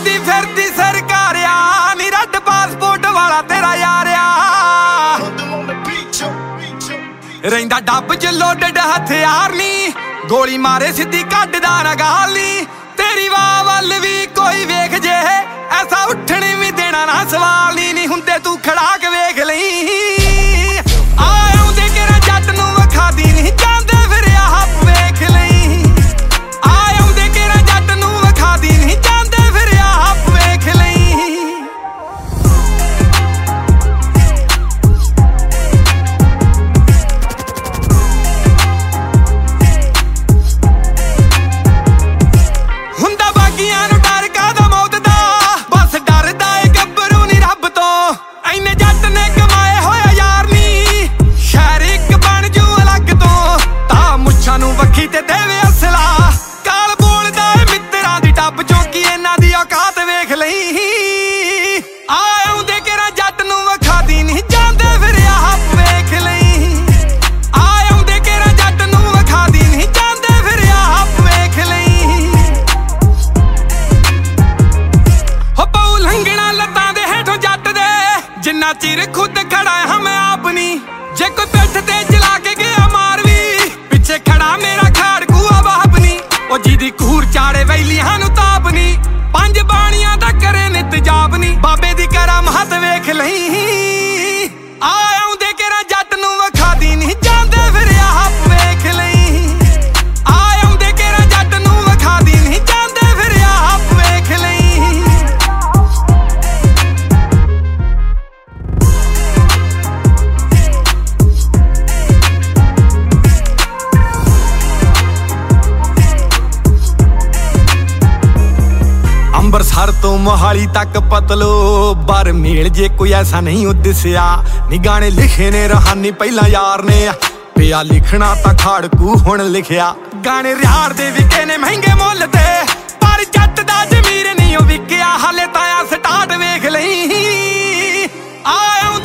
ਘੁੰਮਦੀ ਫਿਰਦੀ ਸਰਕਾਰਿਆ ਨੀ ਰੱਦ ਪਾਸਪੋਰਟ ਵਾਲਾ ਤੇਰਾ ਯਾਰਿਆ ਰਹਿੰਦਾ ਡੱਬ ਚ ਲੋਡਡ ਹਥਿਆਰ ਨੀ ਗੋਲੀ ਮਾਰੇ ਸਿੱਧੀ ਕੱਢਦਾ ਨਾ ਗਾਲੀ ਤੇਰੀ ਵਾਹ ਵੱਲ ਵੀ ਕੋਈ ਵੇਖ ਜੇ ਐਸਾ ਉੱਠਣ ਵੀ ਦੇਣਾ ਨਾ ਸਵਾਲ ਨੀ ਹੁੰਦੇ ਤੂੰ ਖੜਾ ਕੇ ਵੇਖ ਲਈ ਆਉਂਦੇ ਕਿਹੜਾ ਜੱਟ ਨੂੰ ਵਖਾ ਦੀ ਨਹੀਂ ਜਾਂਦੇ ਫਿਰ ਆਪ ਵੇਖ ਲਈ ਆਉਂਦੇ ਕਿਹੜਾ ਜੱਟ ਨੂੰ ਵਖਾ ਦੀ ਨਹੀਂ ਜਾਂਦੇ ਫਿਰ ਆਪ ਵੇਖ ਲਈ ਹੁੰਦਾ ਬਾਗੀਆਂ ਨੂੰ ਡਰ ਕਾਹਦਾ ਮੌਤ ਦਾ ਬਸ ਡਰਦਾ ਏ ਗੱਭਰੂ ਨੀ ਰੱਬ ਤੋਂ ਐਨੇ ਜੱਟ ਨੇ ਕਮਾਏ ਹੋਇਆ ਯਾਰ ਨੀ ਸ਼ਹਿਰ ਇੱਕ ਬਣ ਜੂ ਅਲੱਗ ਤੋਂ ਤਾਂ ਮੁੱਛਾਂ ਨੂੰ ਵੱਖੀ ਤੇ ਦੇਵੇ ਅਸਲਾ ਕਾਲ ਬੋਲਦਾ ਏ ਮਿੱਤਰਾਂ ਦੀ ਟੱਬ ਚੋਂ ਕੀ ਇਹਨਾਂ ਦੀ ਔਕਾਤ ਵੇਖ ਲਈ ਆਉਂਦੇ ਕਿਹੜਾ ਜੱਟ ਨੂੰ ਵਖਾ ਦੀ ਨਹੀਂ ਜਾਂਦੇ ਫਿਰ ਆਪ ਵੇਖ ਲਈ ਆਉਂਦੇ ਕਿਹੜਾ ਜੱਟ ਨੂੰ ਵਖਾ ਦੀ ਨਹੀਂ ਜਾਂਦੇ ਫਿਰ ਆਪ ਵੇਖ ਲਈ ਹੋ ਪਊ ਲੰਘਣਾ ਲੱਤਾਂ ਦੇ ਹੇਠੋਂ ਜੱਟ ਦੇ ਜਿੰਨਾ ਚਿਰ ਖੁਦ ਖੜਾ ਹਾਂ ਮੈਂ ਆਪ ਨੀ ਜੇ ਕੋਈ ਪਿੱਠ ਤੇ ਚਲਾ ਕੇ ਗਿਆ ਮਾਰ ਵੀ ਪਿੱਛੇ ਖੜਾ ਮੇਰਾ ਖਾੜਕੂਆ ਬਾਪ ਨੀ ਉਹ ਜਿਹਦੀ ਘੂਰ ਚਾੜੇ ਵੈਲੀਆਂ ਨੂੰ ਤਾਪ ਨੀ ਪੰਜ ਬਾਣੀਆਂ ਦਾ ਕਰੇ ਨਿਤ ਜਾਪ ਨੀ ਬਾਬੇ ਦੀ ਕਰਾਮਾਤ ਵੇਖ ਲਈ ਆਉਂਦੇ ਕਿਹੜਾ ਜੱਟ ਨੂੰ ਵਖਾ ਦੀ ਨਹੀਂ ਜਾਂਦੇ ਫਿਰ ਆਪ ਵੇਖ ਲਈ ਆਉਂਦੇ ਕਿਹੜਾ ਜੱਟ ਨੂੰ ਵਖਾ ਦੀ ਨਹੀਂ ਜਾਂਦੇ ਫਿਰ ਆਪ ਵੇਖ ਲਈ ਅੰਬਰਸਰ ਤੋਂ ਮੋਹਾਲੀ ਤੱਕ ਪਤਲੋ ਬਰ ਮੇਲ ਜੇ ਕੋਈ ਐਸਾ ਨਹੀਂ ਉਹ ਦਿਸਿਆ ਨੀ ਗਾਣੇ ਲਿਖੇ ਨੇ ਰਹਾਨੀ ਪਹਿਲਾਂ ਯਾਰ ਨੇ ਪਿਆ ਲਿਖਣਾ ਤਾਂ ਖਾੜਕੂ ਹੁਣ ਲਿਖਿਆ ਗਾਣੇ ਰਿਆੜ ਦੇ ਵਿਕੇ ਨੇ ਮਹਿੰਗੇ ਮੁੱਲ ਤੇ ਪਰ ਜੱਟ ਦਾ ਜ਼ਮੀਰ ਨਹੀਂ ਉਹ ਵਿਕਿਆ ਹਾਲੇ ਤਾਂ ਆ ਸਟਾਰਟ ਵੇਖ ਲਈ